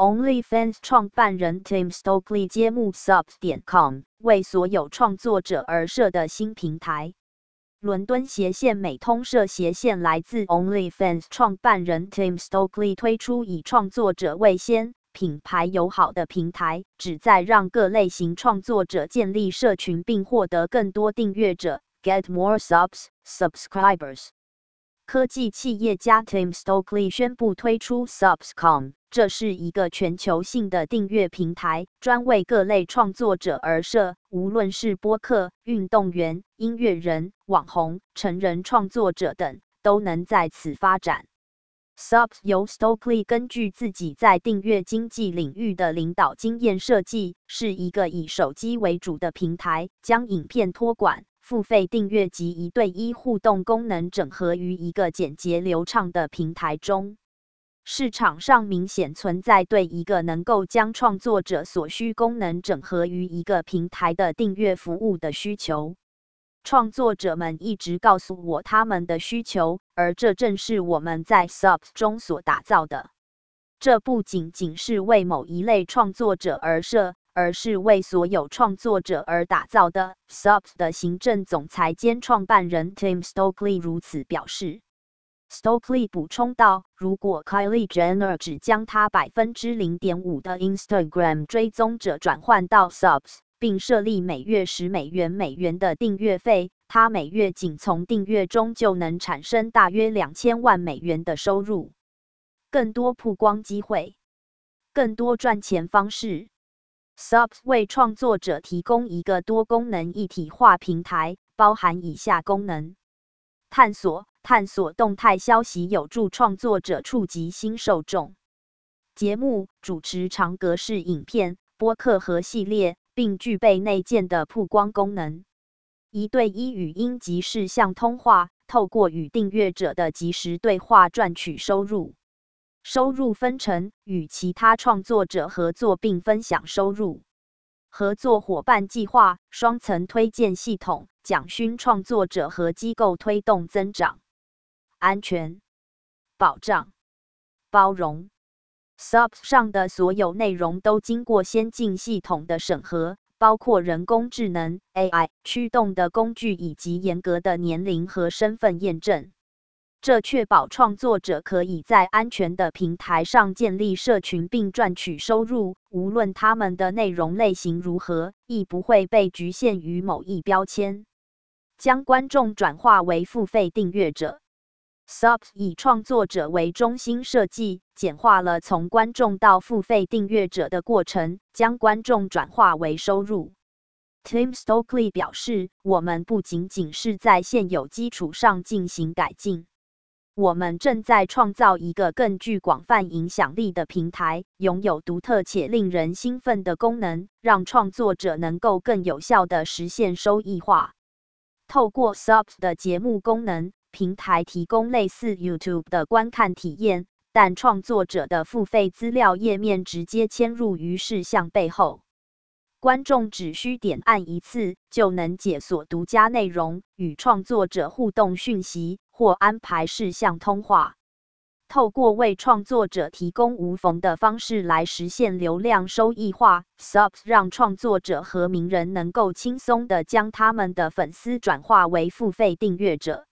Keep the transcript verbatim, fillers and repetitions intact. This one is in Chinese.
OnlyFans 创办人 Tim Stokely 揭幕 Subs 点 com 为所有创作者而设的新平台。伦敦斜线美通社斜线来自 OnlyFans 创办人 Tim Stokely 推出以创作者为先、品牌友好的平台，旨在让各类型创作者建立社群并获得更多订阅者 ，get more subs, subscribers。科技企业家 Tim Stokely 宣布推出 Subs 点 com， 这是一个全球性的订阅平台，专为各类创作者而设，无论是播客、运动员、音乐人、网红、成人创作者等，都能在此发展。Subs 由 Stokely 根据自己在订阅经济领域的领导经验设计，是一个以手机为主的平台，将影片托管、付费订阅及一对一互动功能整合于一个简洁流畅的平台中。市场上明显存在对一个能够将创作者所需功能整合于一个平台的订阅服务的需求。创作者们一直告诉我他们的需求，而这正是我们在 Subs 中所打造的。这不仅仅是为某一类创作者而设，而是为所有创作者而打造的。Subs 的行政总裁兼创办人 Tim Stokely 如此表示。Stokely 补充道，如果 Kylie Jenner 只将她 百分之零点五 的 Instagram 追踪者转换到 Subs， 并设立每月十美元美元的订阅费，她每月仅从订阅中就能产生大约两千万美元的收入。更多曝光机会，更多赚钱方式。Subs 为创作者提供一个多功能一体化平台，包含以下功能：探索。探索动态消息有助创作者触及新受众。节目主持长格式影片、播客和系列，并具备内建的曝光功能。一对一语音及视像通话，透过与订阅者的即时对话赚取收入。收入分成，与其他创作者合作并分享收入。合作伙伴计划、双层推荐系统，奖勋创作者和机构推动增长。安全、保障、包容。Subs 上的所有内容都经过先进系统的审核，包括人工智能 A I 驱动的工具以及严格的年龄和身份验证。这确保创作者可以在安全的平台上建立社群并赚取收入，无论他们的内容类型如何，亦不会被局限于某一标签。将观众转化为付费订阅者。Subs 以创作者为中心设计，简化了从观众到付费订阅者的过程，将观众转化为收入。Tim Stokely 表示，我们不仅仅是在现有基础上进行改进，我们正在创造一个更具广泛影响力的平台，拥有独特且令人兴奋的功能，让创作者能够更有效地实现收益化。透过 Subs 的节目功能，平台提供类似 YouTube 的观看体验，但创作者的付费资料页面直接嵌入于视像背后。观众只需点按一次，就能解锁独家内容，与创作者互动讯息，或安排视像通话。透过为创作者提供无缝的方式来实现流量收益化 ，Subs 让创作者和名人能够轻松地将他们的粉丝转化为付费订阅者。